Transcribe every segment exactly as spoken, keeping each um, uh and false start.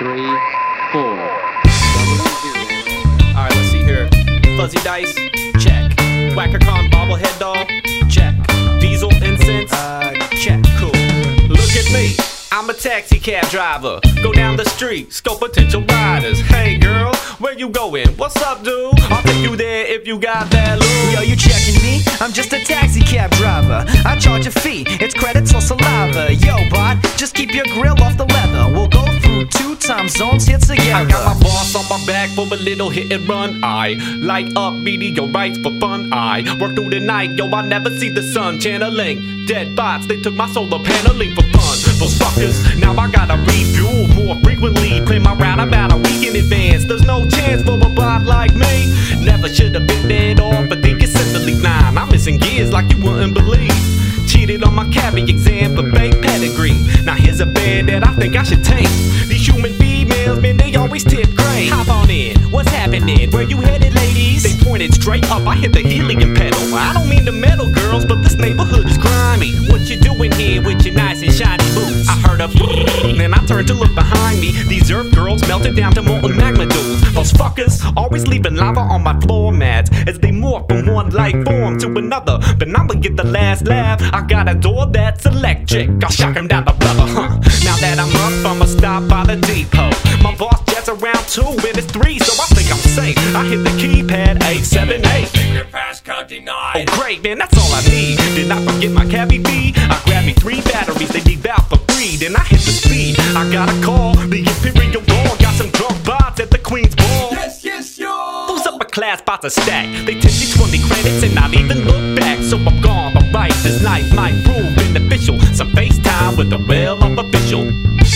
three, four. Alright, let's see here. Fuzzy dice, check. Whack-a-con bobblehead doll, check. Diesel incense, uh, check. Cool. Look at me, I'm a taxi cab driver. Go down the street, scope potential riders. Hey girl, where you going? What's up, dude? I'll take you there if you got that loot. Yo, you checking me? I'm just a taxi cab driver. I charge a fee, it's credits or saliva. Yo, bot, just keep your grill off the leather. We'll go through two time zones here together. I got my boss on my back for a little hit and run. I light up meteorites for fun. I work through the night, yo, I never see the sun. Channeling dead bots, they took my solar paneling for fun. Those fuckers, now I gotta refuel more frequently. Plan my route about a week in advance. There's no chance for a bot like me. Never should've been dead off, but think it's simply nine. I'm missing gears like you wouldn't believe. Cheated on my cabbie exam for fake pedigree. Now here's a bed that I think I should take. These human females, man, they always tip great. Hop on in, what's happening? Where you headed, ladies? They pointed straight up, I hit the helium pedal. I don't mean the metal girls, but this neighborhood is grimy. What you doing here with your nice and shiny boots? I heard a then I turned to look behind me. These earth girls melted down to molten magma dudes. Those fuckers always leaving lava on my floor mats as they morph from one life form to another. But I'ma get the last laugh. I got a door that's electric. I'll shock him down the blubber, huh? Now that I'm up, I'ma stop by the depot. My boss jets around two and it's three, so I think I'm safe. I hit the keypad, eight seven eight. Finger passcode denied. Oh great, man, that's all I need. Did not forget my cabbie fee. I grabbed me three batteries, they leave out for free. Then I hit the speed. I got a call, the Imperial Dawn. Got some drunk bots at the Queen's Ball. Yes, yes, yo. Those upper class bots are stacked. They tip me twenty credits and not even look back. So I'm gone, but right, this night might prove beneficial. Some FaceTime with the real of official.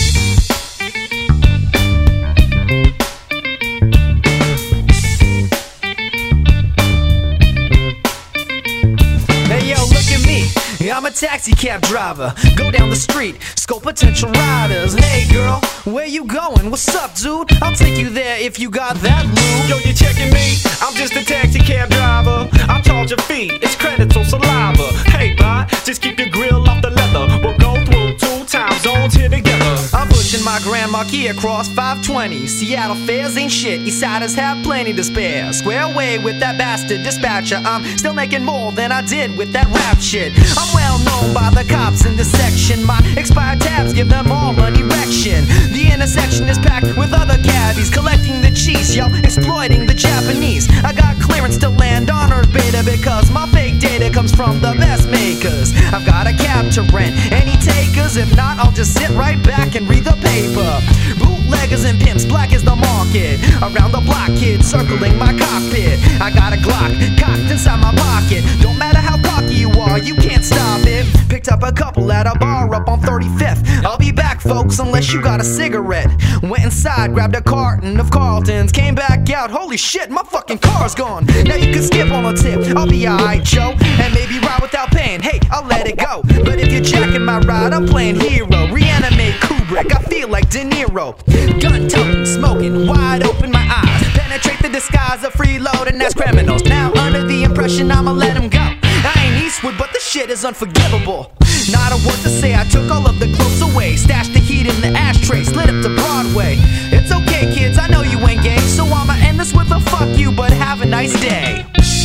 Hey yo, look at me, I'm a taxi cab driver. Go down the street, scope potential riders. Hey girl, where you going? What's up, dude? I'll take you there if you got that loot. Yo, you checking me? I'm just a taxi cab driver. I charge a fee, it's credits or saliva. Hey bot, just keep your grill off the leather. We'll go through two time zones here together. I'm pushing my Grand Marquis across five twenty. Seattle fares ain't shit, Eastsiders have plenty to spare. Square away with that bastard dispatcher. I'm still making more than I did with that rap shit. I'm well known by the cops in this section. My expired tabs give them all an erection. The intersection is packed with other cabbies collecting the cheese, yo, exploiting the Japanese. I got clearance to land on Earth Beta because my fake data comes from the best makers. I've got a cab to rent, any takers? If not, I'll just sit right back and read the paper. Bootleggers and pimps, black is the market. Around the block, kids circling my cockpit. I got a Glock cocked inside my pocket. Don't matter how cocky you are, you can't stop it. Picked up a couple at a bar up on thirty-fifth. I'll be back, folks, unless you got a cigarette. Went inside, grabbed a carton of Carltons. Came back out, holy shit, my fucking car's gone. Now you can skip on a tip, I'll be alright, Joe. And maybe ride without paying, hey, I'll let it go. But if you're jacking my ride, I'm playing hero. Reanimate Kubrick, I feel like De Niro. Gun toting, smoking, wide open my eyes. Penetrate the disguise of freeloading as criminals. Now under the impression I'ma let him go. I ain't Eastwood, but the shit is unforgivable. Not a word to say, I took all of the clothes away. Stashed the heat in the ashtray, slid up to Broadway. It's okay, kids, I know you ain't gay, so I'ma end this with a fuck you, but have a nice day.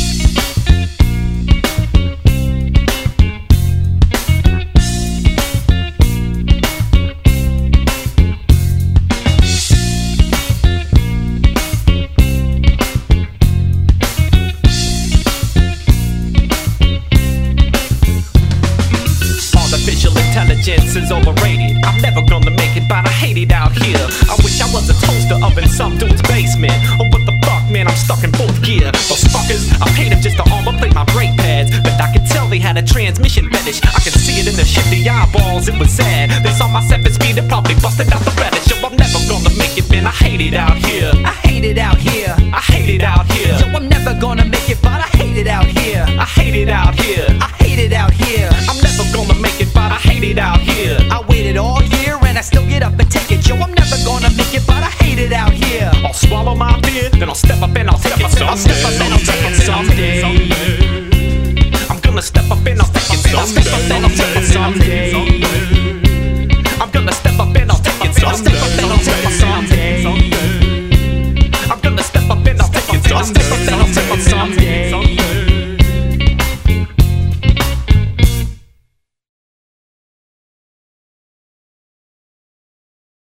Intelligence is overrated. I'm never gonna make it, but I hate it out here. I wish I was a toaster up in some dude's basement. Oh, what the fuck, man, I'm stuck in fourth gear. Those fuckers, I paid them just to armor plate my brake pads. But I could tell they had a transmission fetish. I could see it in their shifty eyeballs, it was sad. They saw my seven speed and probably busted out the radish. Yo, I'm never gonna make it, man, I hate it out here. I hate it out here. I hate it out here. Yo, I'm never gonna make it, but I hate it out here. I hate it out here. I hate it out here. I'm never gonna make it, but I hate it out here. I waited all year and I still get up and take it. Yo, I'm never gonna make it, but I hate it out here. I'll swallow my fear, then I'll step up and I'll take it someday. I'll step up and I'll take it someday. I'm gonna step up and I'll take it someday. I'll step up and I'll take it someday.